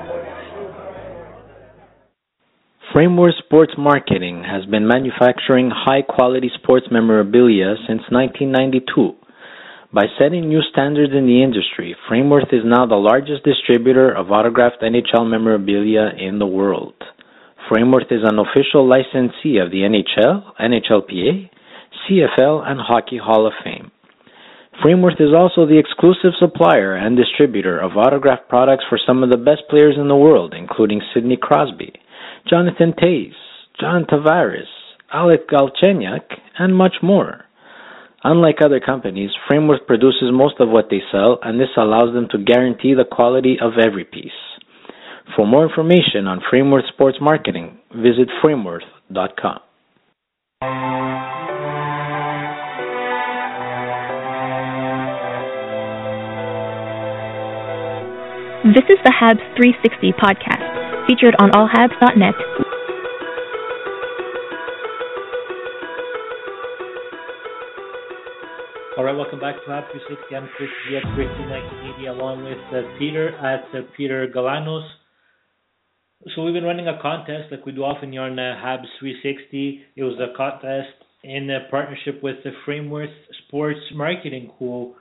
Frameworth Sports Marketing has been manufacturing high-quality sports memorabilia since 1992. By setting new standards in the industry, Frameworth is now the largest distributor of autographed NHL memorabilia in the world. Frameworth is an official licensee of the NHL, NHLPA, CFL, and Hockey Hall of Fame. Frameworth is also the exclusive supplier and distributor of autographed products for some of the best players in the world, including Sidney Crosby, Jonathan Toews, John Tavares, Alex Galchenyuk, and much more. Unlike other companies, Frameworth produces most of what they sell, and this allows them to guarantee the quality of every piece. For more information on Frameworth Sports Marketing, visit frameworth.com. This is the Habs 360 podcast, featured on allhabs.net. All right, welcome back to Habs 360. I'm Chris G at 390 Media, along with Peter at Peter Galanos. So we've been running a contest like we do often here on Habs 360. It was a contest in partnership with the Frameworth Sports Marketing, who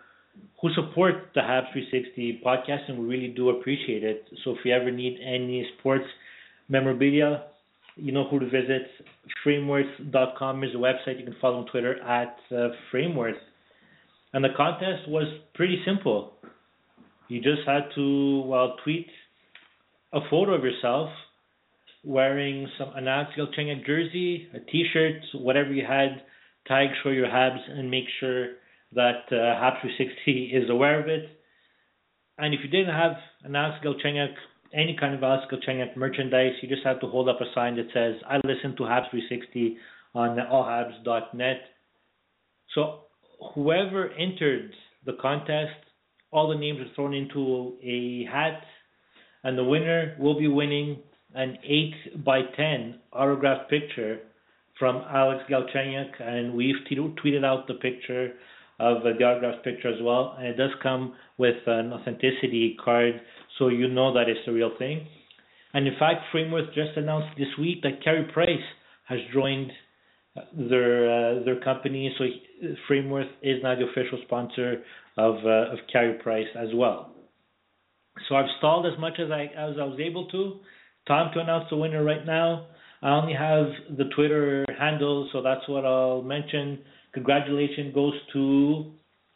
support the Habs 360 podcast, and we really do appreciate it. So if you ever need any sports memorabilia, you know who to visit. Frameworth.com is the website. You can follow on Twitter at Frameworth. And the contest was pretty simple. You just had to, tweet a photo of yourself wearing an Alex Galchenyuk jersey, a T-shirt, whatever you had, tag Show Your Habs, and make sure that Habs 360 is aware of it. And if you didn't have an Alex Galchenyuk, any kind of Alex Galchenyuk merchandise, you just have to hold up a sign that says, I listen to Habs 360 on allhabs.net. So whoever entered the contest, all the names are thrown into a hat, and the winner will be winning an 8x10 autographed picture from Alex Galchenyuk, and we've tweeted out the picture of the autographed picture as well, and it does come with an authenticity card, so you know that it's the real thing. And in fact, Frameworth just announced this week that Carey Price has joined their company, so Frameworth is now the official sponsor of Carey Price as well. So I've stalled as much as I was able to. Time to announce the winner right now. I only have the Twitter handle, so that's what I'll mention. Congratulations goes to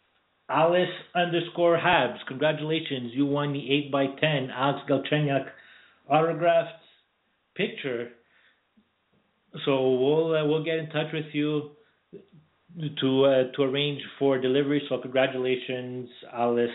Alice_Habs. Congratulations, you won the 8x10 Alex Galchenyuk autographed picture. So we'll get in touch with you to arrange for delivery. So congratulations, Alice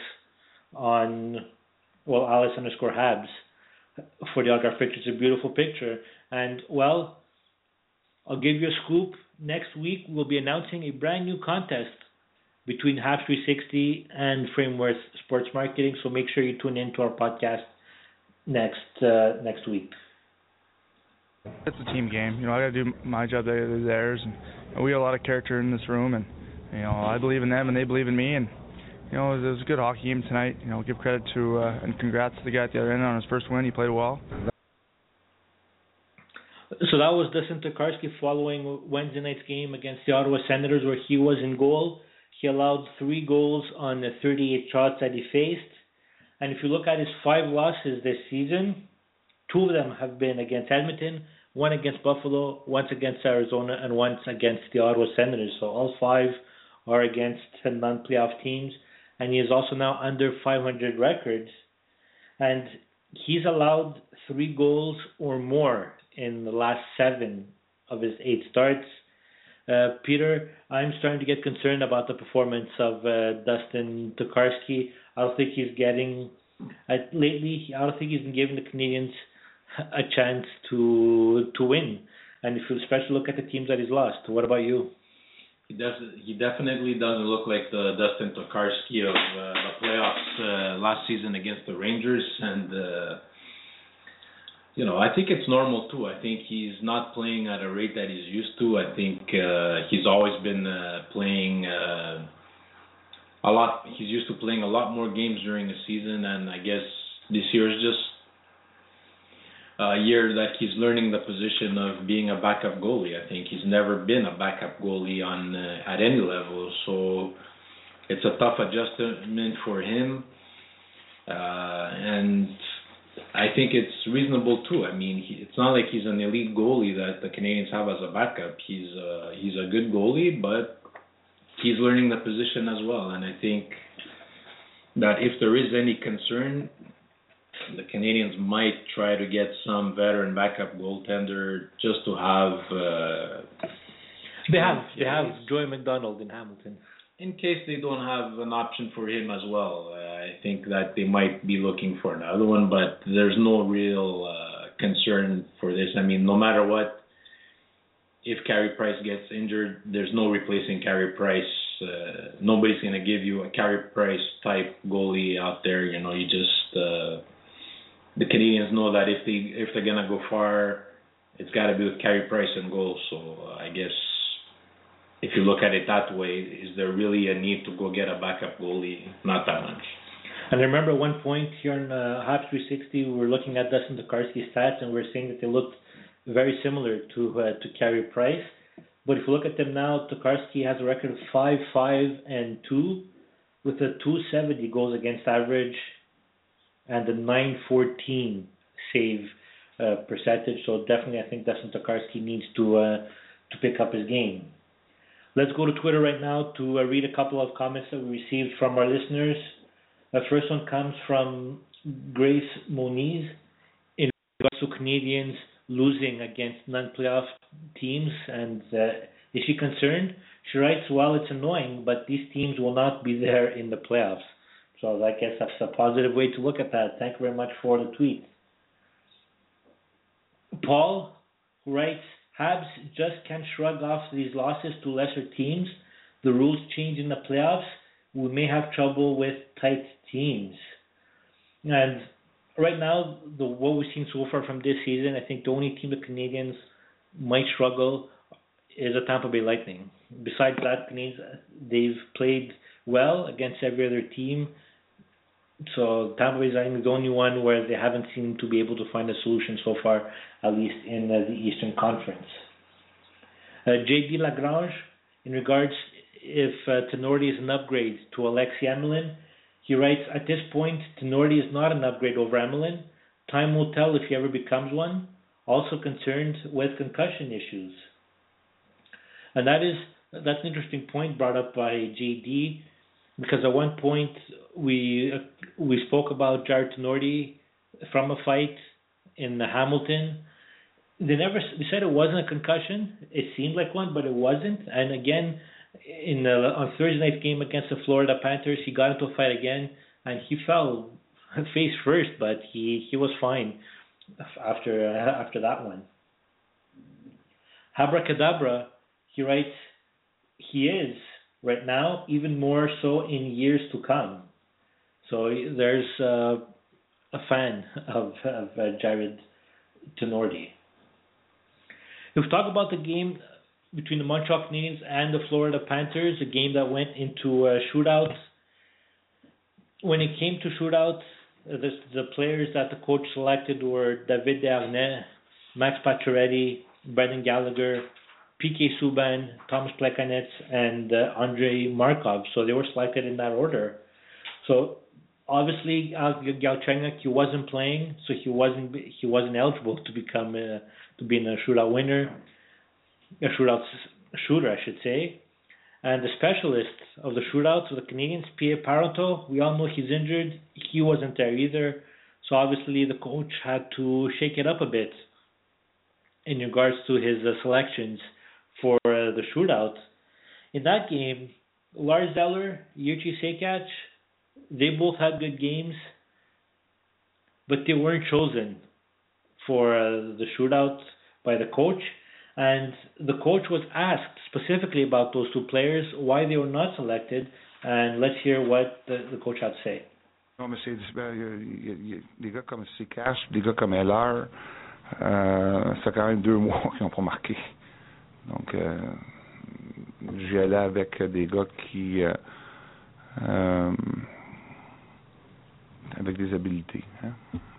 Alice_Habs for the autograph picture. It's a beautiful picture. And I'll give you a scoop. Next week we'll be announcing a brand new contest between Habs 360 and Frameworth Sports Marketing. So make sure you tune in to our podcast next week. It's a team game. I got to do my job, they do theirs, and we have a lot of character in this room, and I believe in them and they believe in me, and it was a good hockey game tonight. Give credit to and congrats to the guy at the other end on his first win. He played well. So that was Dustin Tokarski following Wednesday night's game against the Ottawa Senators, where he was in goal. He allowed 3 goals on the 38 shots that he faced. And if you look at his 5 losses this season, 2 of them have been against Edmonton, 1 against Buffalo, once against Arizona, and once against the Ottawa Senators. So all 5 are against non-playoff teams. And he is also now under 500 records. And he's allowed 3 goals or more in the last 7 of his 8 starts. Peter, I'm starting to get concerned about the performance of Dustin Tokarski. I don't think he's getting lately. I don't think he's been giving the Canadians a chance to win. And if you especially look at the teams that he's lost, what about you? He definitely doesn't look like the Dustin Tokarski of the playoffs last season against the Rangers, and I think it's normal too. I think he's not playing at a rate that he's used to. I think he's always been playing a lot. He's used to playing a lot more games during the season, and I guess this year is just a year that he's learning the position of being a backup goalie. I think he's never been a backup goalie at any level, so it's a tough adjustment for him, and I think it's reasonable too. I mean, it's not like he's an elite goalie that the Canadians have as a backup. He's a good goalie, but he's learning the position as well. And I think that if there is any concern, the Canadians might try to get some veteran backup goaltender just to have. They have Joey McDonald in Hamilton. In case they don't have an option for him as well, I think that they might be looking for another one, but there's no real concern for this. I mean, no matter what, if Carey Price gets injured, there's no replacing Carey Price. Nobody's going to give you a Carey Price type goalie out there. You just the Canadians know that if they're going to go far, it's got to be with Carey Price and goal. So I guess if you look at it that way, is there really a need to go get a backup goalie? Not that much. And I remember at one point here in Habs 360, we were looking at Dustin Tokarski's stats, and we were saying that they looked very similar to Carey Price. But if you look at them now, Tokarski has a record of 5-5-2 with a .270 goals against average and a .914 save percentage. So definitely, I think Dustin Tokarski needs to pick up his game. Let's go to Twitter right now to read a couple of comments that we received from our listeners. The first one comes from Grace Moniz in regards to Canadians losing against non-playoff teams, and is she concerned? She writes, well, it's annoying, but these teams will not be there in the playoffs. So I guess that's a positive way to look at that. Thank you very much for the tweet. Paul writes, Habs just can't shrug off these losses to lesser teams. The rules change in the playoffs. We may have trouble with tight teams. And right now, what we've seen so far from this season, I think the only team the Canadians might struggle is the Tampa Bay Lightning. Besides that, Canadians, they've played well against every other team. So Tampa Bay Lightning is the only one where they haven't seemed to be able to find a solution so far, at least in the Eastern Conference. J.D. Lagrange, in regards if Tinordi is an upgrade to Alexei Emelin, he writes, at this point, Tinordi is not an upgrade over Emelin. Time will tell if he ever becomes one. Also concerned with concussion issues. And that's an interesting point brought up by J.D., because at one point we spoke about Jarred Tinordi from a fight in Hamilton. They said it wasn't a concussion. It seemed like one, but it wasn't. And again, on Thursday night game against the Florida Panthers, he got into a fight again, and he fell face first, but he was fine after that one. Abracadabra, he writes, he is right now, even more so in years to come. So there's a fan of Jarred Tinordi. If we talk about the game between the Montreal Canadiens and the Florida Panthers, a game that went into shootouts. When it came to shootouts, the players that the coach selected were David Desharnais, Max Pacioretty, Brendan Gallagher, P.K. Subban, Thomas Plekanec, and Andrei Markov. So they were selected in that order. So obviously, Galchenyuk, he wasn't playing, so he wasn't eligible to become to be a shootout winner, a shootout shooter, I should say. And the specialist of the shootouts of the Canadians, Pierre Parenteau, we all know he's injured. He wasn't there either. So obviously, the coach had to shake it up a bit in regards to his selections for the shootout. In that game, Lars Eller, Jiri Sekac, they both had good games, but they weren't chosen for the shootout by the coach. And the coach was asked specifically about those two players, why they were not selected, and let's hear what the coach had to say. Non, mais c'est des gars comme Sekac, des gars comme Eller, ça fait quand même 2 mois qu'ils n'ont pas marqué. Donc, j'y allais avec des gars qui avec des habiletés. Hein?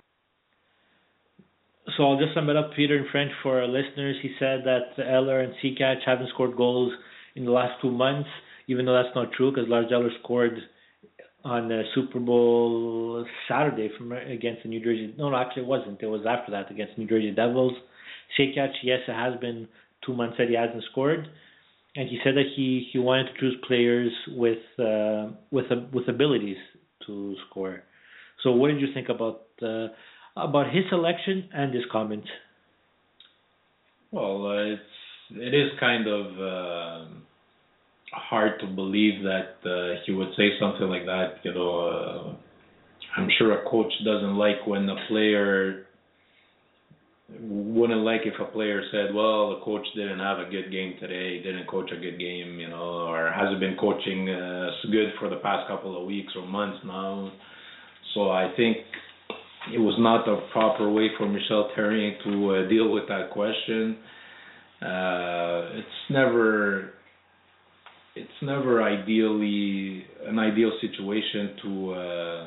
So I'll just sum it up, Peter, in French for our listeners. He said that Eller and Sekac haven't scored goals in the last 2 months, even though that's not true, because Lars Eller scored on Super Bowl Saturday against the New Jersey. No, actually it wasn't. It was after that against New Jersey Devils. Sekac, yes, it has been 2 months that he hasn't scored, and he said that he wanted to choose players with abilities to score. So what did you think about his selection and his comment? Well, it is kind of hard to believe that he would say something like that. You know, I'm sure a coach doesn't like when a player wouldn't like if a player said, well, the coach didn't have a good game today, didn't coach a good game, you know, or hasn't been coaching good for the past couple of weeks or months now. So I think it was not the proper way for Michel Therrien to deal with that question. It's never ideally an ideal situation to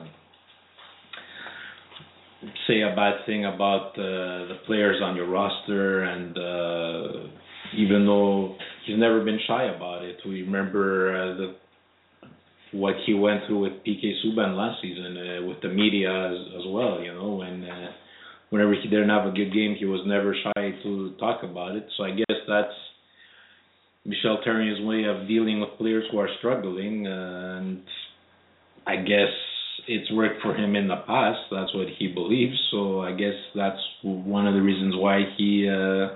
say a bad thing about the players on your roster, and even though he's never been shy about it. We remember what he went through with P.K. Subban last season with the media as well, you know, when whenever he didn't have a good game, he was never shy to talk about it. So I guess that's Michel Therrien's way of dealing with players who are struggling, and I guess it's worked for him in the past. That's what he believes. So I guess that's one of the reasons why he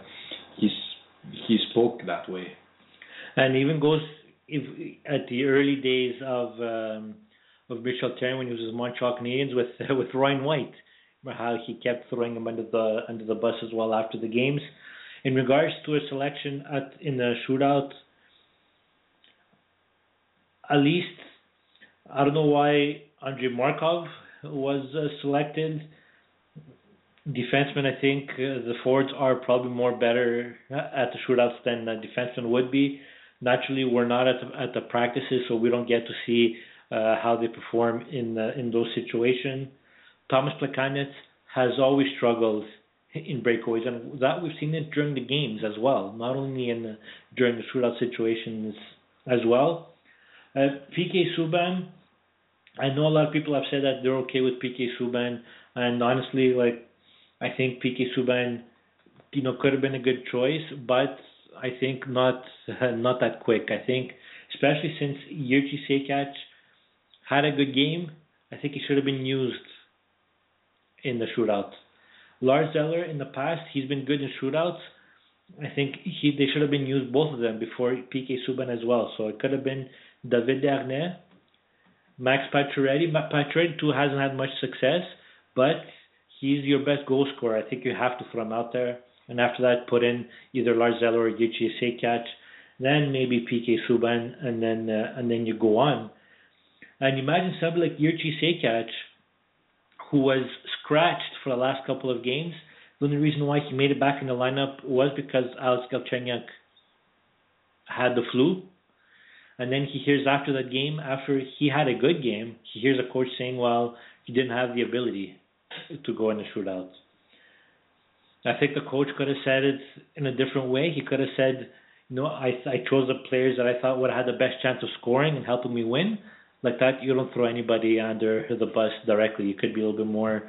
spoke that way. And even goes at the early days of Michel Therrien when he was with Montreal Canadiens with Ryan White, how he kept throwing him under the bus as well after the games. In regards to a selection in the shootout, at least I don't know why Andrei Markov was selected. Defensemen, I think the forwards are probably more better at the shootouts than defensemen would be. Naturally, we're not at the practices, so we don't get to see how they perform in those situations. Thomas Plekanec has always struggled in breakaways, and that we've seen it during the games as well, not only during the shootout situations as well. PK Subban, I know a lot of people have said that they're okay with PK Subban, and honestly, I think PK Subban, could have been a good choice, but I think not that quick. I think, especially since Jiri Sekac had a good game, I think he should have been used in the shootout. Lars Eller, in the past, he's been good in shootouts. I think they should have been used, both of them, before PK Subban as well. So it could have been David Desharnais, Max Pacioretty. Pacioretty too hasn't had much success, but he's your best goal scorer. I think you have to throw him out there. And after that, put in either Lars Eller or Jiri Sekac, then maybe PK Subban, and then you go on. And imagine somebody like Jiri Sekac, who was scratched for the last couple of games. The only reason why he made it back in the lineup was because Alex Galchenyuk had the flu. And then he hears after that game, after he had a good game, he hears a coach saying, well, he didn't have the ability to go in the shootout. I think the coach could have said it in a different way. He could have said, I chose the players that I thought would have had the best chance of scoring and helping me win. Like that, you don't throw anybody under the bus directly. You could be a little bit more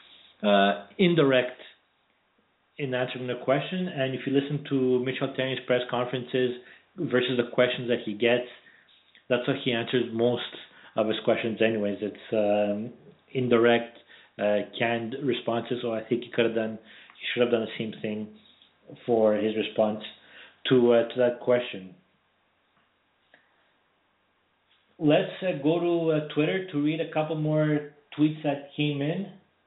indirect in answering the question. And if you listen to Michel Therrien's press conferences versus the questions that he gets, that's how he answers most of his questions anyways. It's indirect, canned responses. So I think he should have done the same thing for his response to that question. Let's go to Twitter to read a couple more tweets that came in.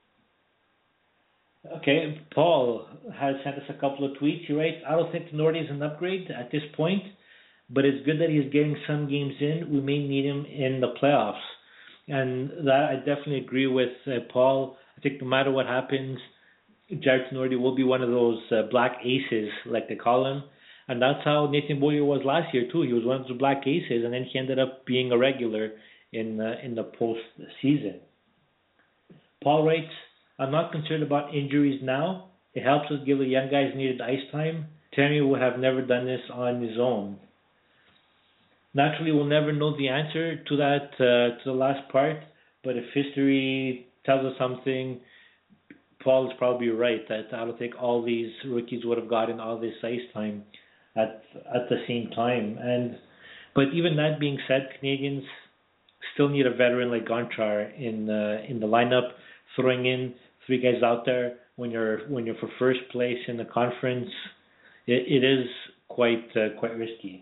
Okay, Paul has sent us a couple of tweets. He writes, I don't think Nordy is an upgrade at this point, but it's good that he's getting some games in. We may need him in the playoffs. And that I definitely agree with Paul. I think no matter what happens, Jarred Tinordi will be one of those black aces, like they call him. And that's how Nathan Beaulieu was last year too. He was one of the black aces, and then he ended up being a regular in the postseason. Paul writes, I'm not concerned about injuries now. It helps us give the young guys needed ice time. Therrien would have never done this on his own. Naturally, we'll never know the answer to that, to the last part, but if history tells us something, Paul is probably right that I don't think all these rookies would have gotten all this ice time at the same time. But even that being said, Canadians still need a veteran like Gonchar in the lineup, throwing in three guys out there when you're for first place in the conference. It is quite risky.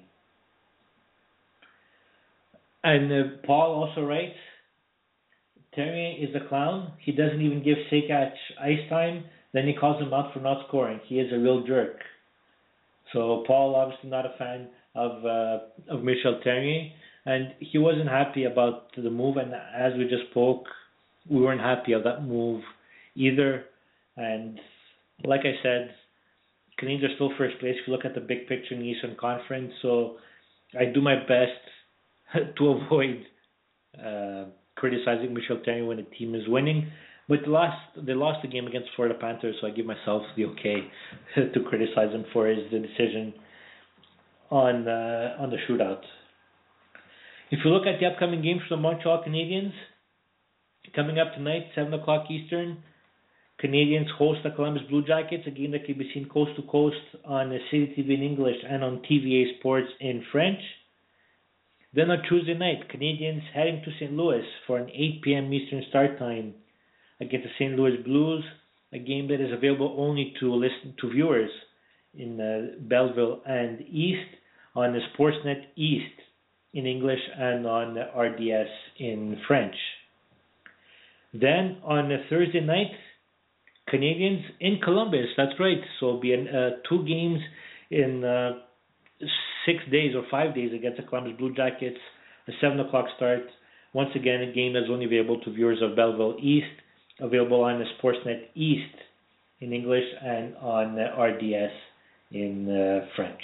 And Paul also writes, Therrien is a clown. He doesn't even give Sekac ice time. Then he calls him out for not scoring. He is a real jerk. So Paul obviously not a fan of Michel Therrien, and he wasn't happy about the move. And as we just spoke, we weren't happy of that move either. And like I said, Canadians are still first place if you look at the big picture in the Eastern Conference. So I do my best to avoid criticizing Michel Therrien when the team is winning. But they lost the game against Florida Panthers, so I give myself the okay to criticize him for his decision on the shootout. If you look at the upcoming games for the Montreal Canadiens, coming up tonight, 7 o'clock Eastern, Canadians host the Columbus Blue Jackets, a game that can be seen coast to coast on City TV in English and on TVA Sports in French. Then on Tuesday night, Canadians heading to St. Louis for an 8 p.m. Eastern start time against the St. Louis Blues, a game that is available only to viewers in Belleville and East on the Sportsnet East in English and on RDS in French. Then on Thursday night, Canadians in Columbus, that's right, so it'll be 2 games in 6 days or 5 days against the Columbus Blue Jackets, a 7 o'clock start. Once again, a game that's only available to viewers of Belleville East, available on the Sportsnet East in English and on RDS in French.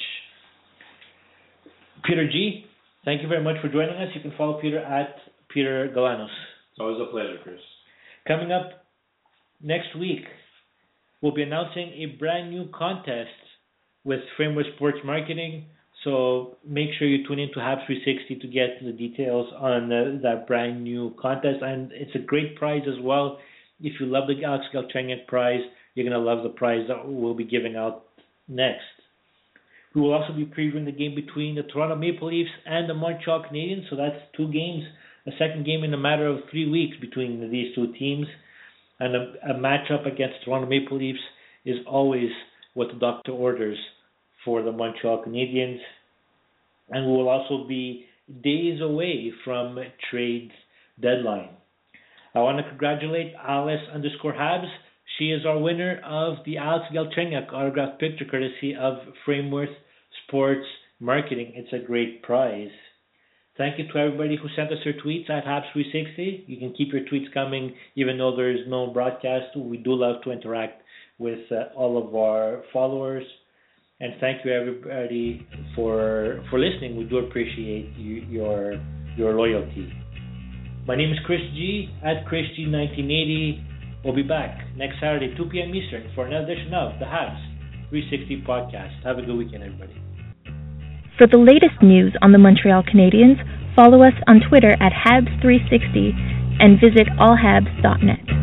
Peter G., thank you very much for joining us. You can follow Peter at Peter Galanos. It's always a pleasure, Chris. Coming up next week, we'll be announcing a brand new contest with Frameworth Sports Marketing. So make sure you tune in to Habs 360 to get the details on that brand new contest. And it's a great prize as well. If you love the Alex Galchenyuk prize, you're going to love the prize that we'll be giving out next. We will also be previewing the game between the Toronto Maple Leafs and the Montreal Canadiens. So that's 2 games, a second game in a matter of 3 weeks between these 2 teams. And a matchup against Toronto Maple Leafs is always what the doctor orders for the Montreal Canadiens. And we will also be days away from trade deadline. I want to congratulate Alice_Habs. She is our winner of the Alex Galchenyuk autographed picture courtesy of Frameworth Sports Marketing. It's a great prize. Thank you to everybody who sent us their tweets at Habs360. You can keep your tweets coming even though there is no broadcast. We do love to interact with all of our followers. And thank you everybody for listening. We do appreciate your loyalty. My name is Chris G at Chris G 1980. We'll be back next Saturday, 2 p.m. Eastern, for another edition of the Habs 360 podcast. Have a good weekend, everybody. For the latest news on the Montreal Canadiens, follow us on Twitter at Habs360 and visit allhabs.net.